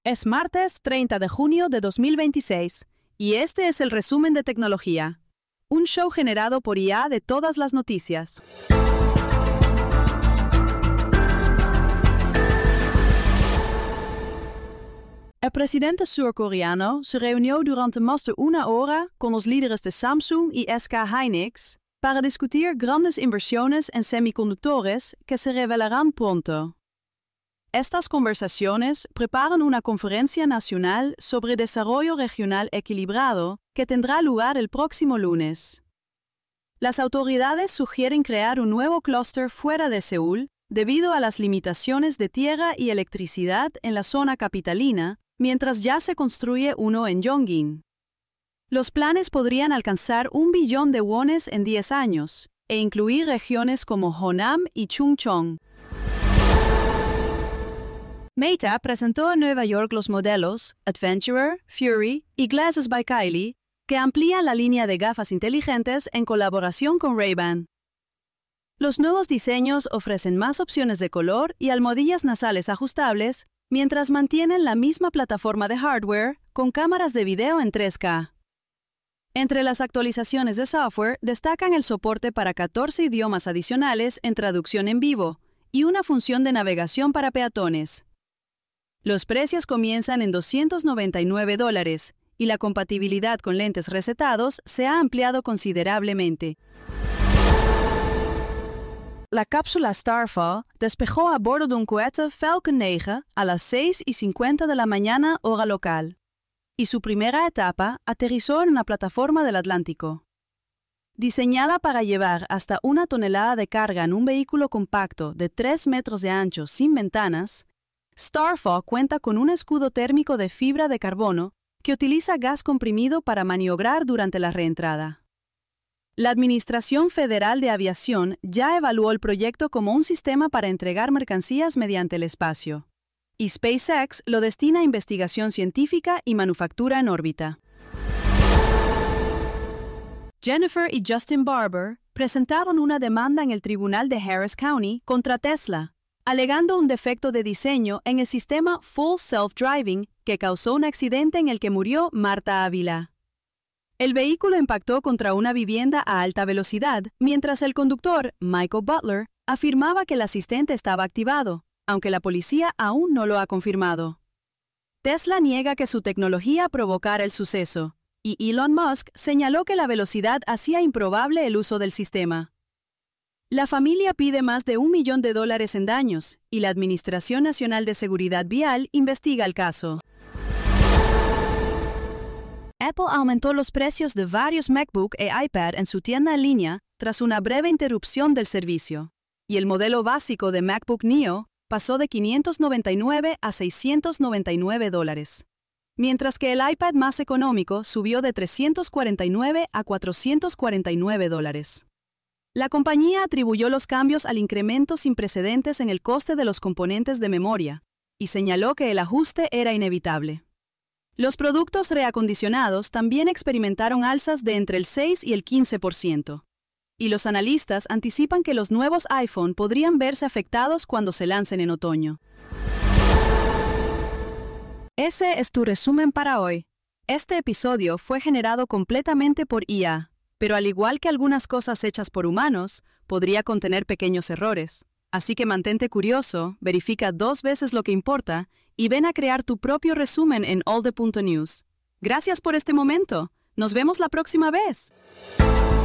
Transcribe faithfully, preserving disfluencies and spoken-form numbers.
Es martes treinta de junio de dos mil veintiséis y este es el resumen de tecnología, un show generado por I A de todas las noticias. El presidente surcoreano se reunió durante más de una hora con los líderes de Samsung y S K Hynix para discutir grandes inversiones en semiconductores que se revelarán pronto. Estas conversaciones preparan una conferencia nacional sobre desarrollo regional equilibrado que tendrá lugar el próximo lunes. Las autoridades sugieren crear un nuevo clúster fuera de Seúl debido a las limitaciones de tierra y electricidad en la zona capitalina, mientras ya se construye uno en Yongin. Los planes podrían alcanzar un billón de wones en diez años e incluir regiones como Honam y Chungcheong. Meta presentó en Nueva York los modelos Adventurer, Fury y Glasses by Kylie, que amplían la línea de gafas inteligentes en colaboración con Ray-Ban. Los nuevos diseños ofrecen más opciones de color y almohadillas nasales ajustables, mientras mantienen la misma plataforma de hardware con cámaras de video en tres K. Entre las actualizaciones de software destacan el soporte para catorce idiomas adicionales en traducción en vivo y una función de navegación para peatones. Los precios comienzan en doscientos noventa y nueve dólares y la compatibilidad con lentes recetados se ha ampliado considerablemente. La cápsula Starfall despegó a bordo de un cohete Falcon nueve a las seis y cincuenta de la mañana hora local, y su primera etapa aterrizó en una plataforma del Atlántico. Diseñada para llevar hasta una tonelada de carga en un vehículo compacto de tres metros de ancho sin ventanas, Starfall cuenta con un escudo térmico de fibra de carbono que utiliza gas comprimido para maniobrar durante la reentrada. La Administración Federal de Aviación ya evaluó el proyecto como un sistema para entregar mercancías mediante el espacio, y SpaceX lo destina a investigación científica y manufactura en órbita. Jennifer y Justin Barber presentaron una demanda en el tribunal de Harris County contra Tesla, alegando un defecto de diseño en el sistema Full Self-Driving que causó un accidente en el que murió Marta Ávila. El vehículo impactó contra una vivienda a alta velocidad, mientras el conductor, Michael Butler, afirmaba que el asistente estaba activado, aunque la policía aún no lo ha confirmado. Tesla niega que su tecnología provocara el suceso, y Elon Musk señaló que la velocidad hacía improbable el uso del sistema. La familia pide más de un millón de dólares en daños, y la Administración Nacional de Seguridad Vial investiga el caso. Apple aumentó los precios de varios MacBook e iPad en su tienda en línea tras una breve interrupción del servicio, y el modelo básico de MacBook Neo pasó de quinientos noventa y nueve a seiscientos noventa y nueve dólares, mientras que el iPad más económico subió de trescientos cuarenta y nueve a cuatrocientos cuarenta y nueve dólares. La compañía atribuyó los cambios al incremento sin precedentes en el coste de los componentes de memoria y señaló que el ajuste era inevitable. Los productos reacondicionados también experimentaron alzas de entre el seis y el quince por ciento, y los analistas anticipan que los nuevos iPhone podrían verse afectados cuando se lancen en otoño. Ese es tu resumen para hoy. Este episodio fue generado completamente por I A. Pero al igual que algunas cosas hechas por humanos, podría contener pequeños errores. Así que mantente curioso, verifica dos veces lo que importa y ven a crear tu propio resumen en all the punto news. Gracias por este momento. Nos vemos la próxima vez.